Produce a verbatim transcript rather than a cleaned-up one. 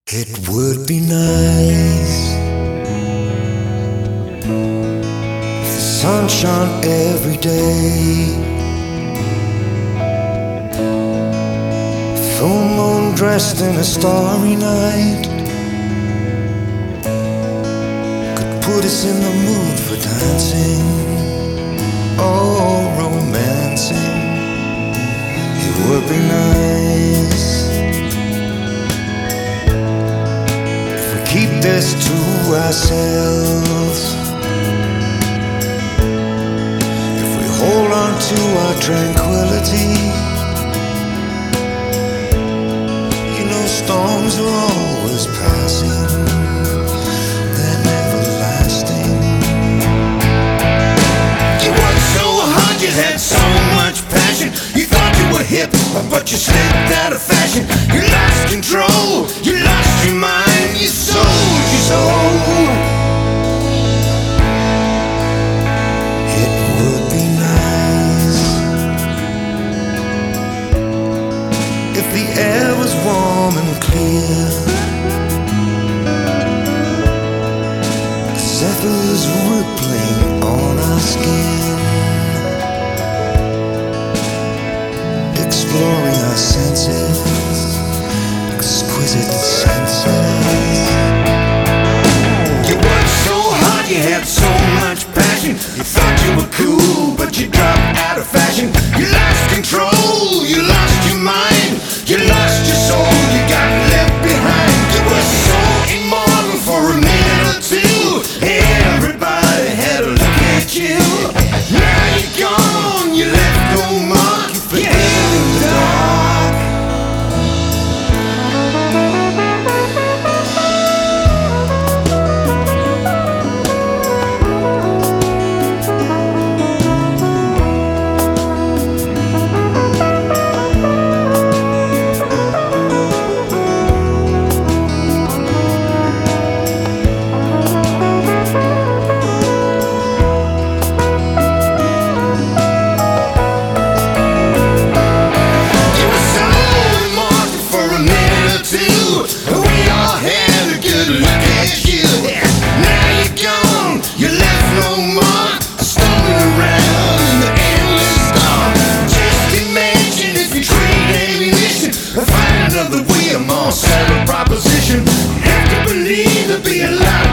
It would be nice if the sun shone every day, full moon dressed in a starry night could put us in the mood for dancing, oh, romancing. It would be nice keep this to ourselves. If we hold on to our tranquility, you know storms are always passing, they're never lasting. You worked so hard, you had so much passion. You thought you were hip, but you slipped out of fashion. You lost control, you lost your mind, you sold your soul. It would be nice if the air was warm and clear, the zephyrs rippling on our skin, exploring our senses, exquisite senses. You worked so hard, you had so much passion. You thought you were cool, but you dropped out of fashion. You lost control, you lost your mind, you lost your soul, you got left behind. You were so immortal for a minute or two. Everybody had a look at you. Now you're gone, you left no mark, you forget in the dark. Another way, a more settled proposition. Have to believe to be alive.